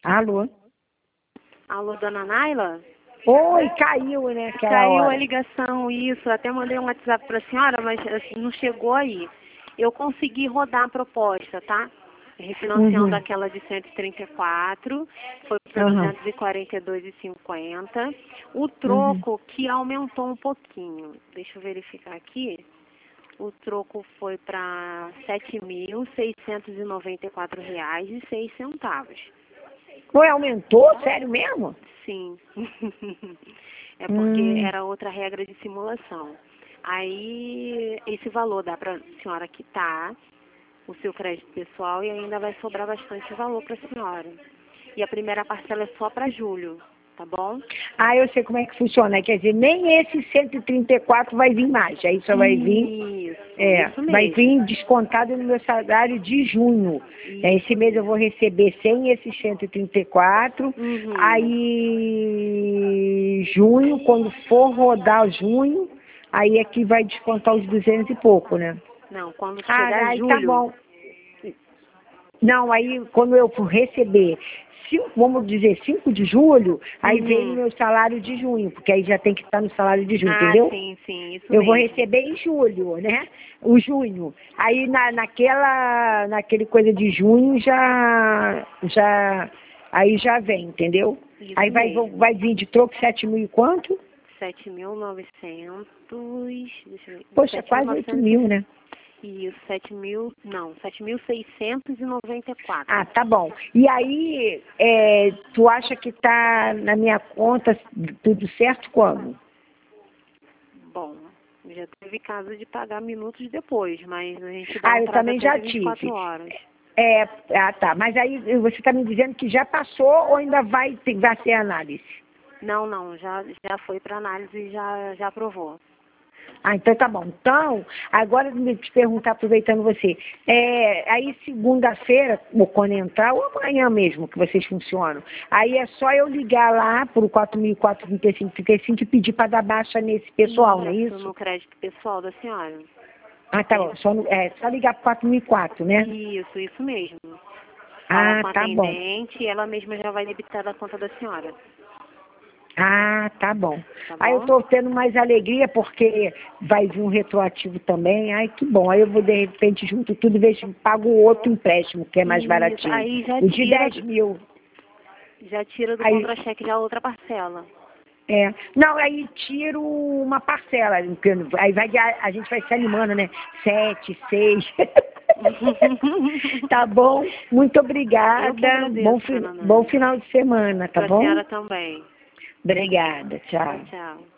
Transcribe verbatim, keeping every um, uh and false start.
Alô? Alô, dona Naila? Oi, caiu, né, aquela Caiu hora. a ligação, isso. Até mandei um WhatsApp para a senhora, mas assim, não chegou aí. Eu consegui rodar a proposta, tá? Refinanciando Uhum. aquela de cento e trinta e quatro, foi para Uhum. duzentos e quarenta e dois reais e cinquenta centavos. O Uhum. troco que aumentou um pouquinho. Deixa eu verificar aqui. O troco foi para sete mil seiscentos e noventa e quatro reais e seis centavos. Ué, aumentou? Sério mesmo? Sim. É porque Hum. era outra regra de simulação. Aí, esse valor dá para a senhora quitar o seu crédito pessoal e ainda vai sobrar bastante valor para a senhora. E a primeira parcela é só para julho, tá bom? Ah, eu sei como é que funciona. Quer dizer, nem esse cento e trinta e quatro vai vir mais. Aí só vai vir, Isso, é, isso vai mesmo. vir descontado no meu salário de junho. É, esse Isso mês eu mesmo. vou receber sem esses cento e trinta e quatro. Uhum. Aí, junho, quando for rodar junho, aí é que vai descontar os duzentos e pouco, né? Não, quando Ah, chegar aí tá julho, bom. Não, aí quando eu for receber, cinco, vamos dizer, cinco de julho, aí vem no uhum. meu salário de junho, porque aí já tem que estar no salário de junho, Ah, entendeu? sim, sim, isso Eu vou mesmo. receber em julho, né? O junho. Aí na, naquela, naquele coisa de junho já, já, aí já vem, entendeu? Isso Aí vai, mesmo. vai vir de troco sete mil e quanto? Sete mil e novecentos, deixa eu ver, Poxa, sete mil quase oito novecentos mil, né? e sete mil, não, sete mil seiscentos e noventa e quatro. Ah, tá bom. E aí, é, tu acha que tá na minha conta tudo certo quando? Bom, já teve caso de pagar minutos depois, mas a gente dá Ah, um eu prazo também até já de vinte e quatro tive. horas. É, ah, tá. Mas aí você está me dizendo que já passou ou ainda vai, ter- vai ser análise? Não, não, já, já foi para análise e já, já aprovou. Ah, então tá bom. Então, agora me te perguntar, aproveitando você, é, aí segunda-feira, ou quando entrar, ou amanhã mesmo que vocês funcionam, aí é só eu ligar lá pro quatro mil quatrocentos e trinta e cinco, trinta e cinco e pedir para dar baixa nesse pessoal, não é Isso, isso? no crédito pessoal da senhora. Ah, tá bom. Só, no- é, só ligar pro quatro mil e quatro, né? Isso, isso mesmo. Falar Ah, com a tá bom. atendente e ela mesma já vai debitar da conta da senhora, Ah, tá bom. tá Aí eu bom? tô tendo mais alegria porque vai vir um retroativo também. Ai, que bom. Aí eu vou, de repente, junto tudo, vejo, pago o outro empréstimo, que é mais Isso, baratinho. aí já O de tira, dez mil. já tira do Aí, contra-cheque já outra parcela. é. Não, aí tiro uma parcela. porque Aí vai, a, a gente vai se animando, né? Sete, seis. Tá bom? Muito Eu que obrigada. Bom, agradeço, fi- dona bom Nani. final de semana, tá Para a bom? senhora também. Obrigada. Tchau, Tchau. tchau.